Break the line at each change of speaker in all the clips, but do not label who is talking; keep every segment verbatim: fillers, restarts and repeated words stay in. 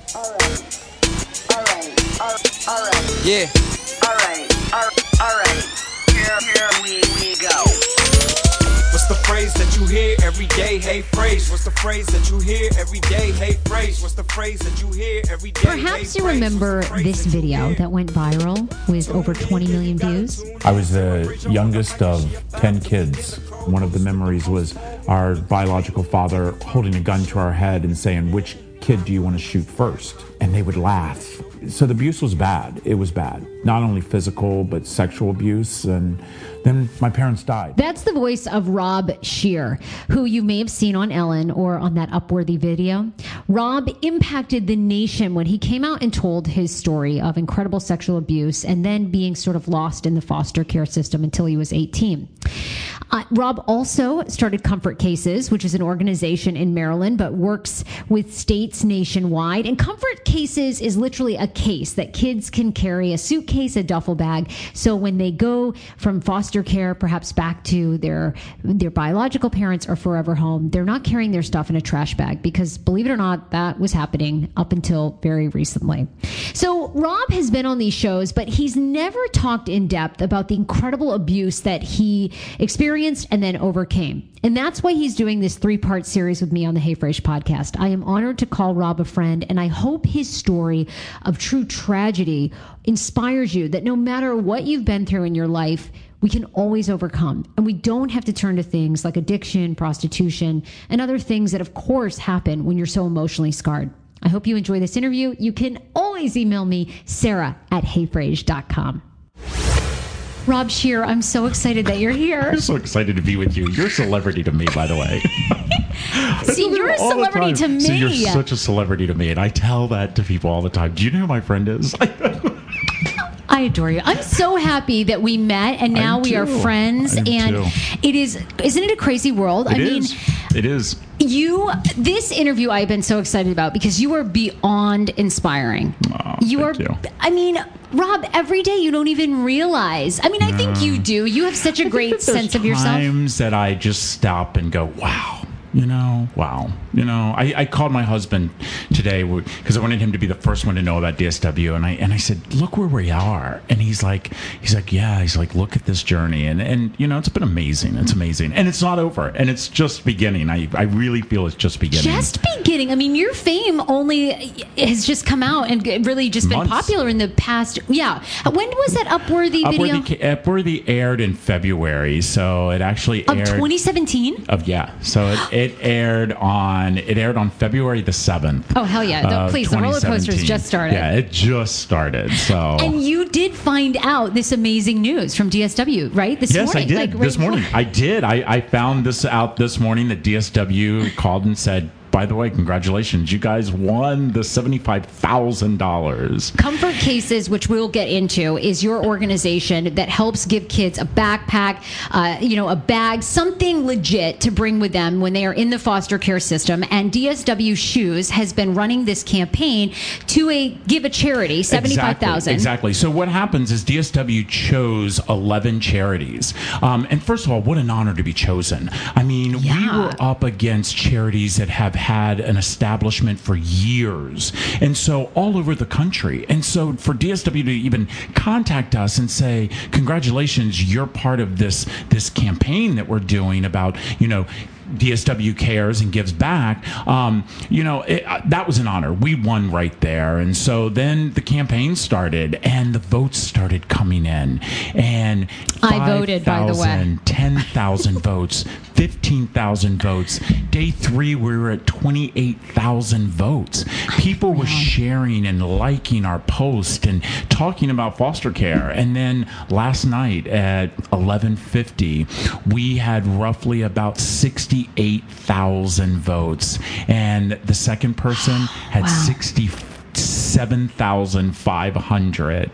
Yeah.
All right. All right. All right. Here, here we, we go.
What's the phrase that you hear every day? Hey, phrase. What's the phrase that you hear every day? Hey, phrase. What's the phrase that you hear every day?
Perhaps you remember this video that went viral with over twenty million views.
I was the youngest of ten kids. One of the memories was our biological father holding a gun to our head and saying, "Which kid do you want to shoot first?" And they would laugh. So the abuse was bad. It was bad. Not only physical, but sexual abuse. And then my parents died.
That's the voice of Rob Scheer, who you may have seen on Ellen or on that Upworthy video. Rob impacted the nation when he came out and told his story of incredible sexual abuse and then being sort of lost in the foster care system until he was eighteen. Uh, Rob also started Comfort Cases, which is an organization in Maryland, but works with states nationwide. And Comfort Cases is literally a case that kids can carry, a suitcase, a duffel bag. So when they go from foster care, perhaps back to their their biological parents or forever home, they're not carrying their stuff in a trash bag because, believe it or not, that was happening up until very recently. So Rob has been on these shows, but he's never talked in depth about the incredible abuse that he experienced and then overcame. And that's why he's doing this three-part series with me on the Hey Frase podcast. I am honored to call Rob a friend, and I hope his story of true tragedy inspires you that no matter what you've been through in your life, we can always overcome. And we don't have to turn to things like addiction, prostitution, and other things that, of course, happen when you're so emotionally scarred. I hope you enjoy this interview. You can always email me, Sarah at hey frase dot com. Rob Scheer, I'm so excited that you're here.
I'm so excited to be with you. You're a celebrity to me, by the way.
See, you're a celebrity to me.
See, you're such a celebrity to me, and I tell that to people all the time. Do you know who my friend is?
I adore you. I'm so happy that we met, and now we are friends. And
too.
it is, isn't it a crazy world?
It
I
is.
mean,
it is.
You, this interview I've been so excited about because you are beyond inspiring.
Oh,
you are,
you.
I mean, Rob, every day you don't even realize. I mean, I think you do. You have such a great sense of yourself.
Times that I just stop and go, wow. You know, wow. You know, I, I called my husband today because I wanted him to be the first one to know about D S W. And I and I said, look where we are. And he's like, he's like, yeah. He's like, look at this journey. And, and you know, it's been amazing. It's amazing. And it's not over. And it's just beginning. I, I really feel it's just beginning.
Just beginning. I mean, your fame only has just come out and really just been
Months.
popular in the past. Yeah. When was that Upworthy video?
Upworthy, Upworthy aired in February. So it actually
Of
aired.
twenty seventeen?
Of, yeah. So it, it aired on it aired on February the seventh.
Oh, hell yeah. The, please, the roller coaster has just started.
Yeah, it just started. So
And you did find out this amazing news from D S W, right? This
yes,
morning.
I did.
Like, right
this morning.
before.
I did. I, I found this out this morning that D S W called and said, by the way, congratulations. You guys won the seventy-five thousand dollars.
Comfort Cases, which we'll get into, is your organization that helps give kids a backpack, uh, you know, a bag, something legit to bring with them when they are in the foster care system. And D S W Shoes has been running this campaign to a give a charity, seventy-five thousand dollars.
Exactly, exactly. So what happens is D S W chose eleven charities. Um, and first of all, what an honor to be chosen. I mean,
Yeah.
we were up against charities that have had an establishment for years, and so all over the country. And so for D S W to even contact us and say, congratulations, you're part of this this campaign that we're doing about, you know, D S W cares and gives back, um, you know, it, uh, that was an honor. We won right there. And so then the campaign started and the votes started coming in. And
I voted, by the way.
ten thousand votes, fifteen thousand votes. Day three, we were at twenty-eight thousand votes. People were sharing and liking our post and talking about foster care. And then last night at eleven fifty, we had roughly about sixty-eight thousand votes. And the second person had
Wow.
sixty-seven thousand five hundred.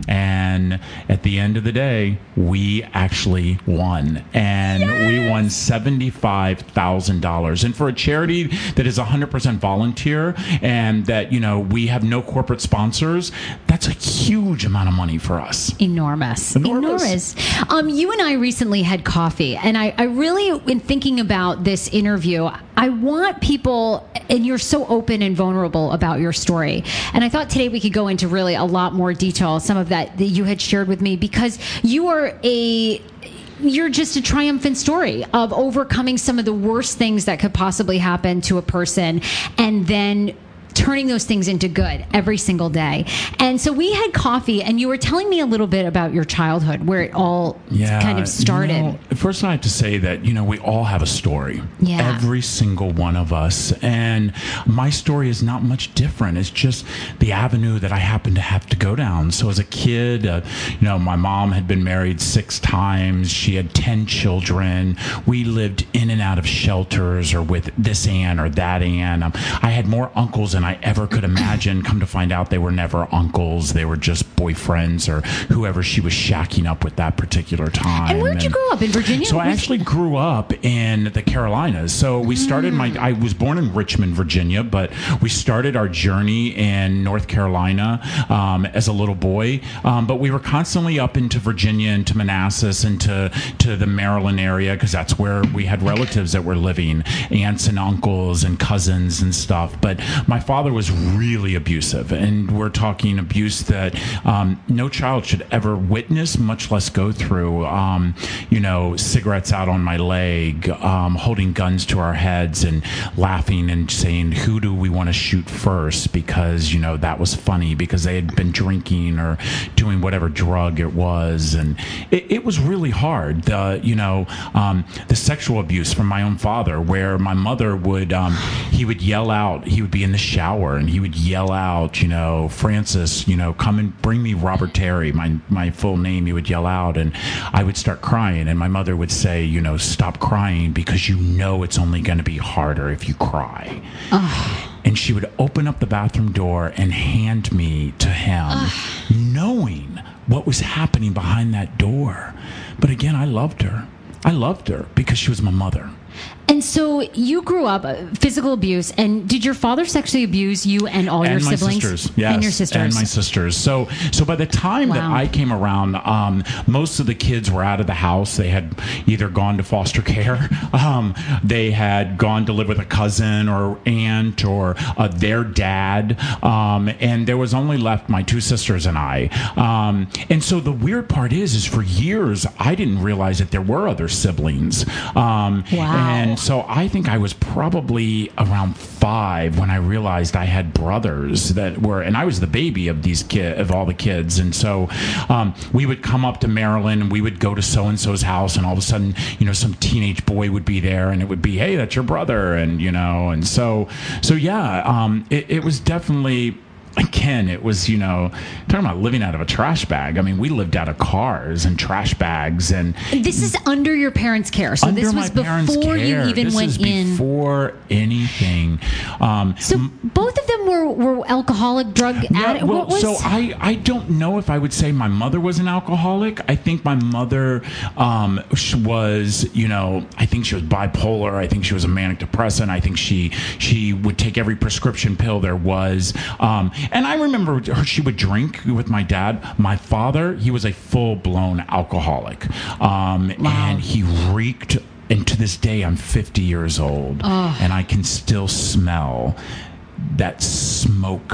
And at the end of the day, we actually won. And yes! we won seventy-five thousand dollars. And for a charity that is one hundred percent volunteer and that, you know, we have no corporate sponsors, that's a huge amount of money for us.
Enormous.
Enormous.
Enormous. Um, you and I recently had coffee, and I, I really, in thinking about this interview, I want people, and you're so open and vulnerable about your story, and I thought today we could go into really a lot more detail, some of that that you had shared with me, because you are a... You're just a triumphant story of overcoming some of the worst things that could possibly happen to a person, and then turning those things into good every single day. And so we had coffee, and you were telling me a little bit about your childhood, where it all
yeah,
kind of started.
You know, first, I have to say that, you know, we all have a story.
Yeah.
Every single one of us. And my story is not much different. It's just the avenue that I happen to have to go down. So as a kid, uh, you know, my mom had been married six times. She had ten children. We lived in and out of shelters or with this aunt or that aunt. Um, I had more uncles than I ever could imagine. Come to find out, they were never uncles. They were just boyfriends or whoever she was shacking up with that particular time.
And where'd
and
you grow up? In Virginia?
So I actually grew up in the Carolinas. So we started my, I was born in Richmond, Virginia, but we started our journey in North Carolina um, as a little boy. Um, but we were constantly up into Virginia, into Manassas, into to the Maryland area, because that's where we had relatives that were living, aunts and uncles and cousins and stuff. But my father was really abusive, and we're talking abuse that um, no child should ever witness, much less go through. Um, you know, cigarettes out on my leg, um, holding guns to our heads and laughing and saying, who do we want to shoot first? Because, you know, that was funny because they had been drinking or doing whatever drug it was. And it, it was really hard. The, you know, um, the sexual abuse from my own father, where my mother would, um, he would yell out, he would be in the shower and he would yell out, you know, Francis, you know, come and bring me Robert Terry, my, my full name. He would yell out, and I would start crying, and my mother would say, you know, stop crying because you know it's only going to be harder if you cry. Ugh. And she would open up the bathroom door and hand me to him, Ugh. knowing what was happening behind that door. But again, I loved her. I loved her because she was my mother.
And so you grew up uh, physical abuse, and did your father sexually abuse you and all
and
your
my
siblings?
Sisters, yes,
and your sisters,
and my sisters. So, so by the time wow. that I came around, um, most of the kids were out of the house. They had either gone to foster care, um, they had gone to live with a cousin or aunt or uh, their dad, um, and there was only left my two sisters and I. Um, and so the weird part is, is for years I didn't realize that there were other siblings. Um,
wow.
And so I think I was probably around five when I realized I had brothers that were, and I was the baby of these kid of all the kids. And so um, we would come up to Maryland and we would go to so-and-so's house, and all of a sudden, you know, some teenage boy would be there, and it would be, hey, that's your brother. And, you know, and so, so yeah, um, it, it was definitely, again, it was, you know, talking about living out of a trash bag. I mean, we lived out of cars and trash bags. And
this is under your parents' care. So
under
this was
my
before
care.
you even
this
went
is
in.
Before anything. Um,
so both of them were, were alcoholic, drug addicts?
Well,
what was...
so I, I don't know if I would say my mother was an alcoholic. I think my mother um, was, you know, I think she was bipolar. I think she was a manic depressant. I think she she would take every prescription pill there was. Um, and I remember her, she would drink with my dad. My father, he was a full-blown alcoholic. Um, wow. And he reeked, and to this day, I'm fifty years old, oh. and I can still smell that smoke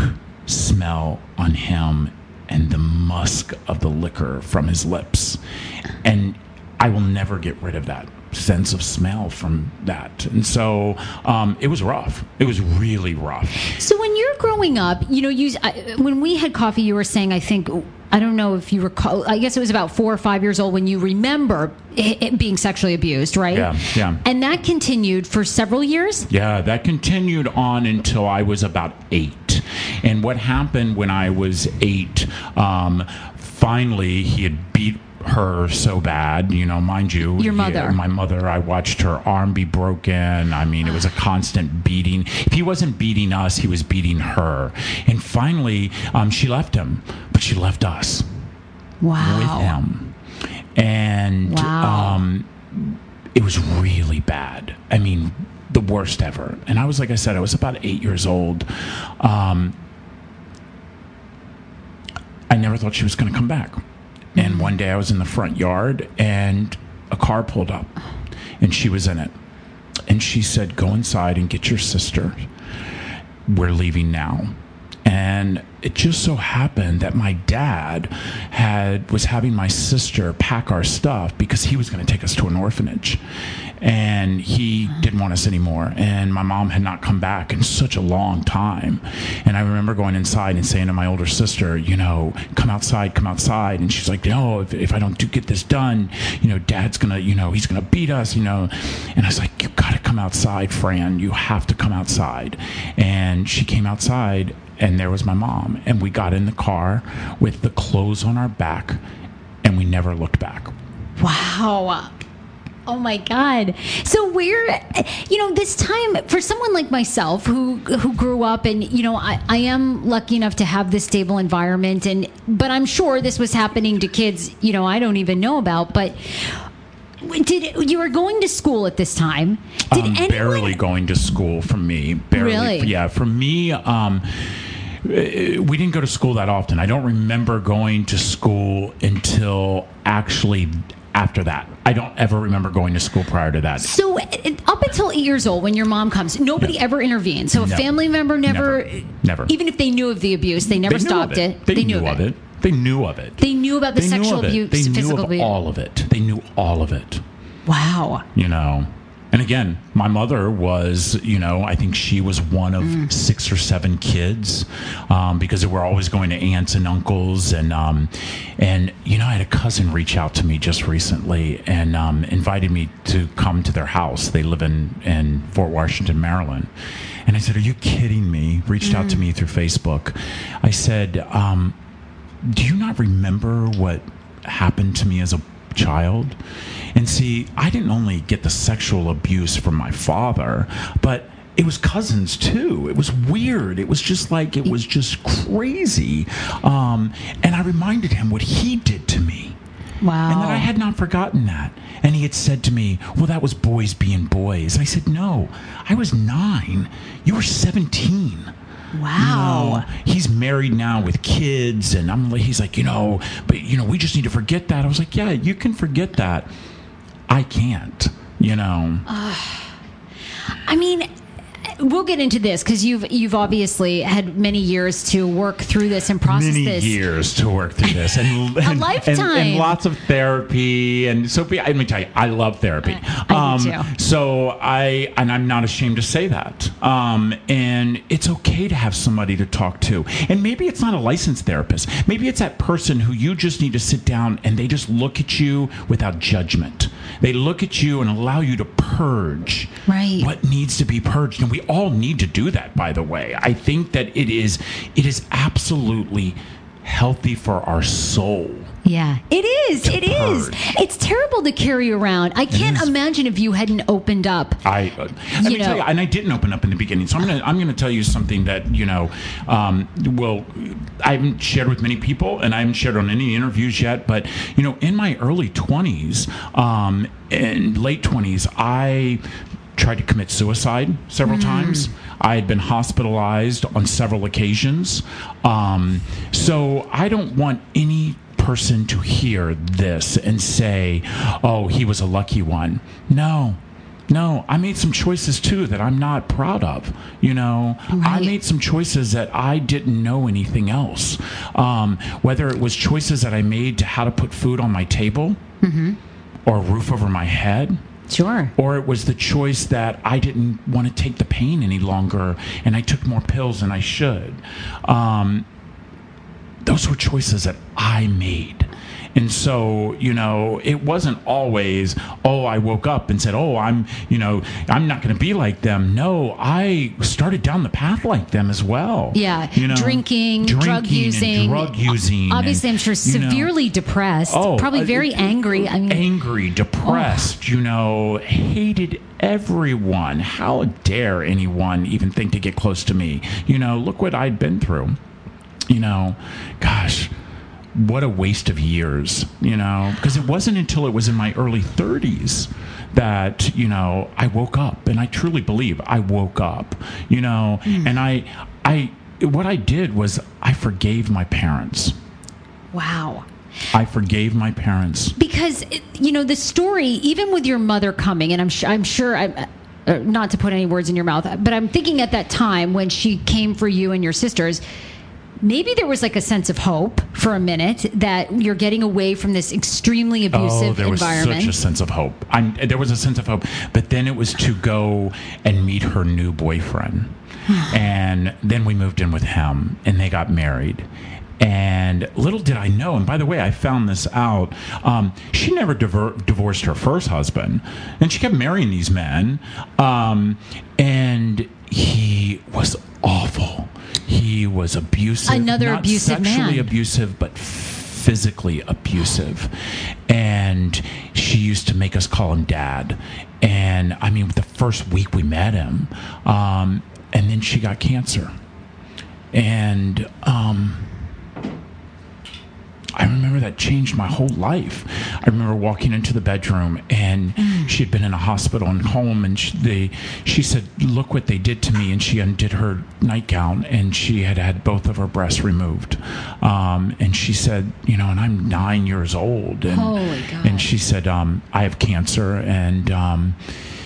smell on him and the musk of the liquor from his lips. And I will never get rid of that sense of smell from that. And so um, it was rough. It was really rough.
So when you're growing up, you know, you uh, when we had coffee, you were saying, I think, I don't know if you recall, I guess it was about four or five years old when you remember it, it being sexually abused, right?
Yeah, yeah.
And that continued for several years?
Yeah, that continued on until I was about eight. And what happened when I was eight, um, finally he had beat her so bad, you know, mind you.
Your mother.
He, my mother, I watched her arm be broken. I mean, it was a constant beating. If he wasn't beating us, he was beating her. And finally, um, she left him, but she left us.
Wow.
with him. And
Wow.
um, it was really bad. I mean, the worst ever. And I was, like I said, I was about eight years old. Um, I never thought she was going to come back. And one day I was in the front yard and a car pulled up and she was in it. And she said, go inside and get your sister. We're leaving now. And it just so happened that my dad had was having my sister pack our stuff because he was going to take us to an orphanage. And he didn't want us anymore. And my mom had not come back in such a long time. And I remember going inside and saying to my older sister, you know, come outside, come outside. And she's like, no, if, if I don't do, get this done, you know, Dad's going to, you know, he's going to beat us, you know. And I was like, you got to come outside, Fran. You have to come outside. And she came outside. And there was my mom. And we got in the car with the clothes on our back. And we never looked back.
Wow. Oh my God. So where, you know, this time for someone like myself who who grew up and, you know, I, I am lucky enough to have this stable environment and, but I'm sure this was happening to kids, you know, I don't even know about, but did you were going to school at this time? Did
um,
anyone,
barely going to school for me. Barely.
Really?
Yeah. For me, um, we didn't go to school that often. I don't remember going to school until actually after that. I don't ever remember going to school prior to that.
So up until eight years old, when your mom comes, nobody
No.
ever intervened. So a
No.
family member never,
Never. Never.
even if they knew of the abuse, they never
They knew
stopped
of
it.
They, knew, of it. They knew of it.
They knew about the
They
sexual
knew of it.
abuse,
They knew
physical
of
abuse.
all of it. They knew all of it.
Wow.
You know. And again, my mother was, you know, I think she was one of
Mm.
six or seven kids um, because they were always going to aunts and uncles. And, um, and you know, I had a cousin reach out to me just recently and um, invited me to come to their house. They live in, in Fort Washington, Maryland. And I said, are you kidding me? Reached out to me through Facebook. I said, um, do you not remember what happened to me as a child? And see, I didn't only get the sexual abuse from my father, but it was cousins too. It was weird. It was just like, it was just crazy. Um, and I reminded him what he did to me.
Wow.
And that I had not forgotten that. And he had said to me, well, that was boys being boys. I said, no, I was nine. You were seventeen.
Wow.
You know, he's married now with kids, and I'm. He's like, you know, but you know, we just need to forget that. I was like, yeah, you can forget that. I can't. You know.
I mean, we'll get into this because you've you've obviously had many years to work through this and process
Many
this.
years to work through this, and, and
lifetime.
and, and lots of therapy. And Sophie, let me tell you, I love therapy.
I do too.
So I, and I'm not ashamed to say that. Um, and it's okay to have somebody to talk to. And maybe it's not a licensed therapist. Maybe it's that person who you just need to sit down and they just look at you without judgment. They look at you and allow you to purge
Right.
what needs to be purged. And we all need to do that, by the way. I think that it is, it is absolutely healthy for our soul.
Yeah, it is.
To
It is.
purge.
It's terrible to carry around. I can't
is.
imagine if you hadn't opened up.
I, uh, let
You
me tell
know-
you, and I didn't open up in the beginning, so I'm gonna I'm gonna tell you something that you know, um, well, I haven't shared with many people, and I haven't shared on any interviews yet. But you know, in my early twenties, um, and late twenties, I tried to commit suicide several times. I had been hospitalized on several occasions. Um, so I don't want any person to hear this and say, oh, he was a lucky one. No. No, I made some choices too that I'm not proud of. You know, I
Right.
made some choices that I didn't know anything else. Um, whether it was choices that I made to how to put food on my table or a roof over my head,
Sure.
or it was the choice that I didn't want to take the pain any longer and I took more pills than I should. Um, those were choices that I made. And so, you know, it wasn't always, oh, I woke up and said, oh, I'm, you know, I'm not going to be like them. No, I started down the path like them as well.
Yeah.
You know,
drinking, drug
drinking
using.
and drug using.
Obviously,
and,
I'm sure
you know,
severely depressed.
Oh,
probably
uh,
very
uh,
angry. I mean,
angry, depressed, you know, hated everyone. How dare anyone even think to get close to me? You know, look what I'd been through. You know, gosh, what a waste of years, you know, because it wasn't until it was in my early thirties that, you know, I woke up, and I truly believe I woke up, you know, mm. and I, I, what I did was I forgave my parents.
Wow.
I forgave my parents.
Because, you know, the story, even with your mother coming, and I'm, sh- I'm sure, I'm, uh, not to put any words in your mouth, but I'm thinking at that time when she came for you and your sisters, maybe there was like a sense of hope for a minute that you're getting away from this extremely abusive
oh, there was
environment.
Such a sense of hope. I'm, there was a sense of hope, but then it was to go and meet her new boyfriend. And then we moved in with him, and they got married. And little did I know, and by the way, I found this out, um, she never diver- divorced her first husband, and she kept marrying these men, um, and he was awful. He was abusive.
Another
not
abusive
sexually
man.
abusive, but physically abusive. And she used to make us call him Dad. And, I mean, the first week we met him, um, and then she got cancer. And... Um, I remember that changed my whole life. I remember walking into the bedroom, and mm. she had been in a hospital and home, and she, they, she said, "Look what they did to me." And she undid her nightgown, and she had had both of her breasts removed. Um, and she said, "You know," and I'm nine years old, and
Holy God.
and she said, um, "I have cancer," and um,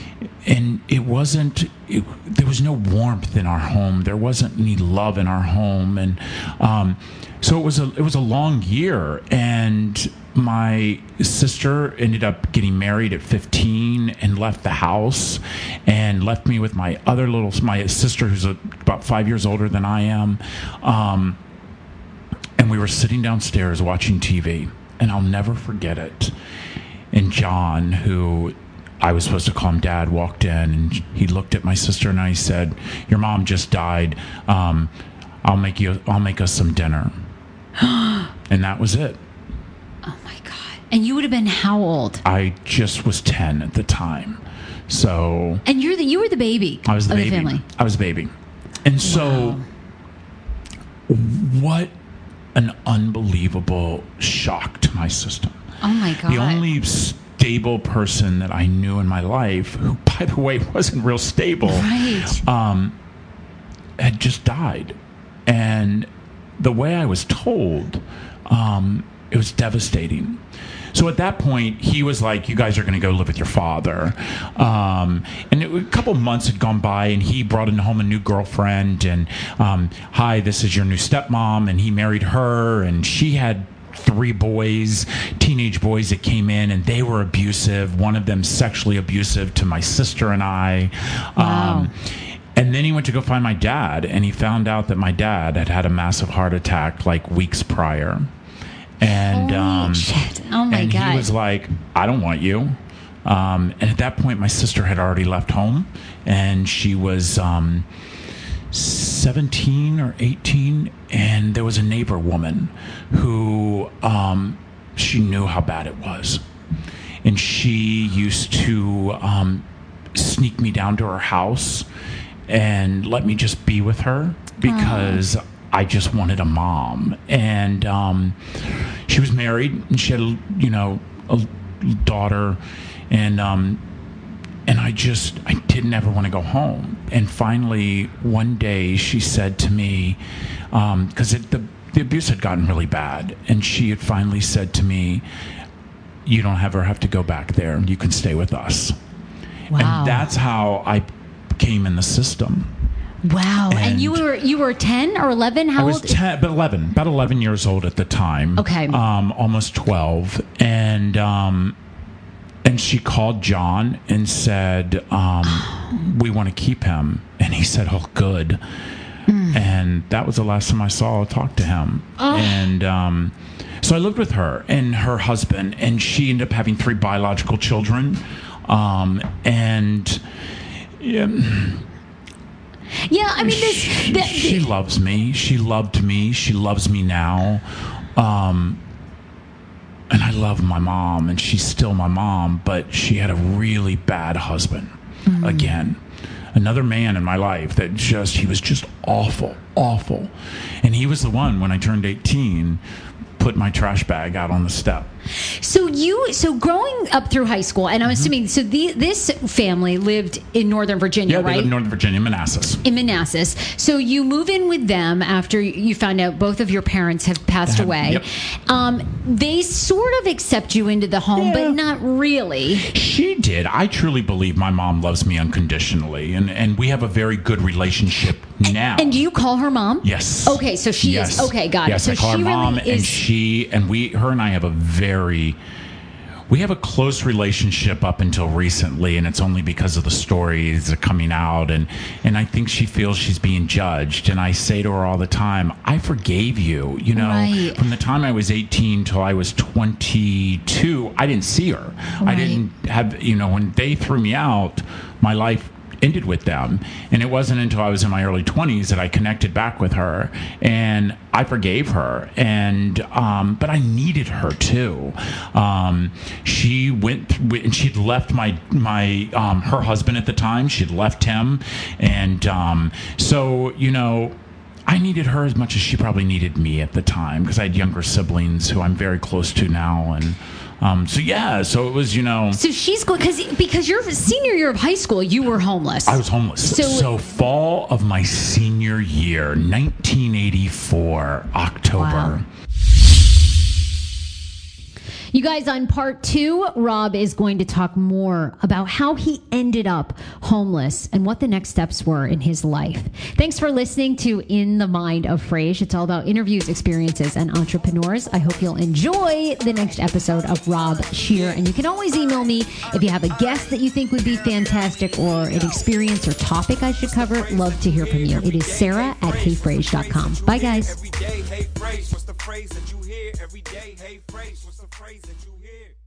and it wasn't. It, there was no warmth in our home. There wasn't any love in our home, and. Um, So it was a it was a long year, and my sister ended up getting married at fifteen and left the house, and left me with my other little my sister who's a, about five years older than I am, um, and we were sitting downstairs watching T V, and I'll never forget it. And John, who I was supposed to call him Dad, walked in, and he looked at my sister and I said, "Your mom just died. Um, I'll make you. I'll make us some dinner." And that was it.
Oh my God. And you would have been how old?
I just was ten at the time. So
And you're the you were the baby.
I was the
of
baby.
The family.
I was the baby. And so
wow.
what an unbelievable shock to my system.
Oh my God.
The only stable person that I knew in my life, who by the way wasn't real stable,
right.
um, had just died. And the way I was told, um, it was devastating. So at that point, he was like, "You guys are going to go live with your father." Um, and it, a couple months had gone by, and he brought in home a new girlfriend. And, um, "Hi, this is your new stepmom." And he married her, and she had three boys, teenage boys that came in, and they were abusive. One of them sexually abusive to my sister and I.
Wow.
Um, And then he went to go find my dad, and he found out that my dad had had a massive heart attack like weeks prior. And,
Holy
um,
shit. Oh my
and
God.
he was like, "I don't want you." Um, and at that point, my sister had already left home, and she was um, seventeen or eighteen, and there was a neighbor woman who um, she knew how bad it was. And she used to um, sneak me down to her house and let me just be with her because Aww. I just wanted a mom. And um, she was married, and she had, you know, a daughter, and um, and I just I didn't ever want to go home. And finally, one day, she said to me, because um, the the abuse had gotten really bad, and she had finally said to me, "You don't ever have to go back there. You can stay with us."
Wow.
And that's how I came in the system.
Wow. And, and you were you were ten or eleven? How
I was
old?
ten, but eleven, about eleven years old at the time.
Okay.
Um, almost twelve. And um, and she called John and said, um, "We want to keep him." And he said, "Oh, good." Mm. And that was the last time I saw or talked to him. Oh. And um, so I lived with her and her husband, and she ended up having three biological children. Um, and yeah,
yeah, I mean, this,
she,
the,
she loves me. She loved me. She loves me now. Um, and I love my mom, and she's still my mom, but she had a really bad husband. Mm-hmm. Again, another man in my life that just, he was just awful, awful. And he was the one, when I turned eighteen, put my trash bag out on the step.
So you, so growing up through high school, and I'm
Mm-hmm.
assuming, so the, this family lived in Northern Virginia,
Yeah, they
right?
live in Northern Virginia, Manassas.
In Manassas. So you move in with them after you found out both of your parents have passed
Have-
away.
yep.
Um, they sort of accept you into the home,
Yeah.
but not really.
She did. I truly believe my mom loves me unconditionally, and, and we have a very good relationship now.
And do you call her mom?
Yes.
Okay, so she
yes.
is, okay, got
yes,
it. So
I call
she
her mom,
really
and
is.
she, and we, her and I have a very, we have a close relationship up until recently, and it's only because of the stories that are coming out, and, and I think she feels she's being judged, and I say to her all the time, I forgave you, you know,
Right.
from the time I was eighteen till I was twenty-two, I didn't see her. I
Right.
didn't have, you know, when they threw me out, my life ended with them, and it wasn't until I was in my early twenties that I connected back with her, and I forgave her, and um, but I needed her too. Um, she went th- and she'd left my my um, her husband at the time. She'd left him, and um, so you know. I needed her as much as she probably needed me at the time, because I had younger siblings who I'm very close to now, and um, so yeah, so it was, you know.
So she's going, because because your senior year of high school, you were homeless.
I was homeless.
So-
So, fall of my senior year, nineteen eighty-four, October.
Wow. You guys, on part two, Rob is going to talk more about how he ended up homeless and what the next steps were in his life. Thanks for listening to In the Mind of Frage. It's all about interviews, experiences, and entrepreneurs. I hope you'll enjoy the next episode of Rob Shear. And you can always email me if you have a guest that you think would be fantastic or an experience or topic I should cover. Love to hear from you. It is Sarah at hey frage dot com. Bye, guys.
Every day, hey, phrase, what's the phrase that you hear every day? Hey, phrase, what's the phrase that you hear?